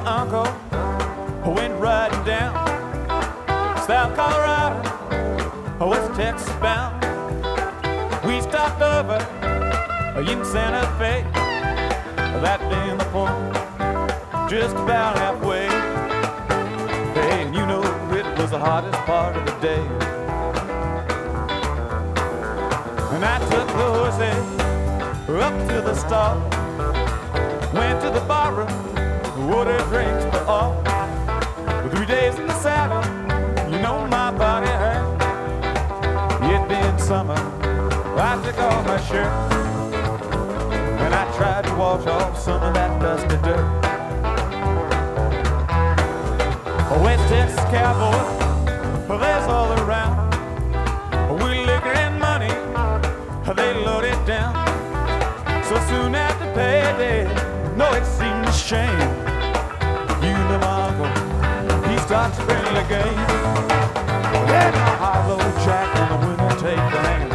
uncle went riding down South Colorado, West Texas bound. We stopped over in Santa Fe, that being the point, just about halfway. Hey, and you know it was the hottest part of the day. And I took the horses up to the stall, went to the barroom, ordered drinks for all. 3 days in the saddle, you know my body hurt. It being summer, I took off my shirt, and I tried to wash off some of that dusty dirt. West Texas cowboys, there's all around. With liquor and money, they load it down. So soon after payday, no, it seems a shame. You know my uncle, he starts a friendly game. Let my hollow jack and the women take the hand.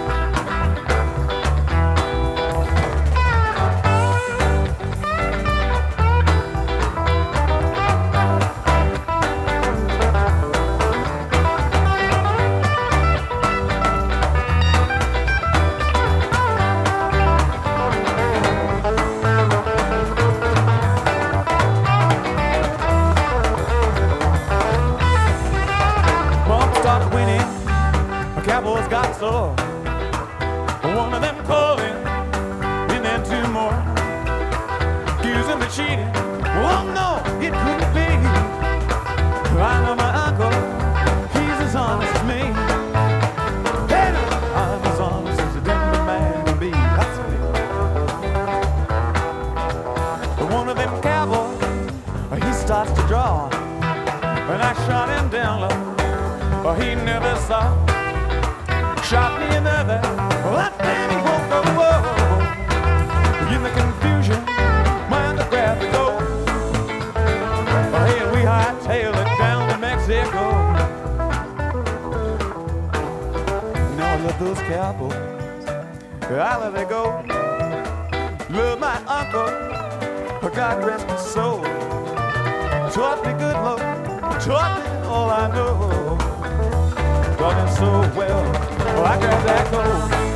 Cowboys got sore, one of them calling, and then two more accusing me of cheating. Oh no, it couldn't be. I know my uncle, he's as honest as me. Hey, I'm as honest as a damn man can be. That's me. One of them cowboys, he starts to draw, and I shot him down low, but he never saw. Shot me another, that baby won't go. In the confusion, my uncle grabbed the gold. Hey, we hightailed it down to Mexico. Now I love those cowboys, I let it go. Love my uncle, God rest his soul. Taught me good love, taught me all I know. Taught me so well. I got that gold.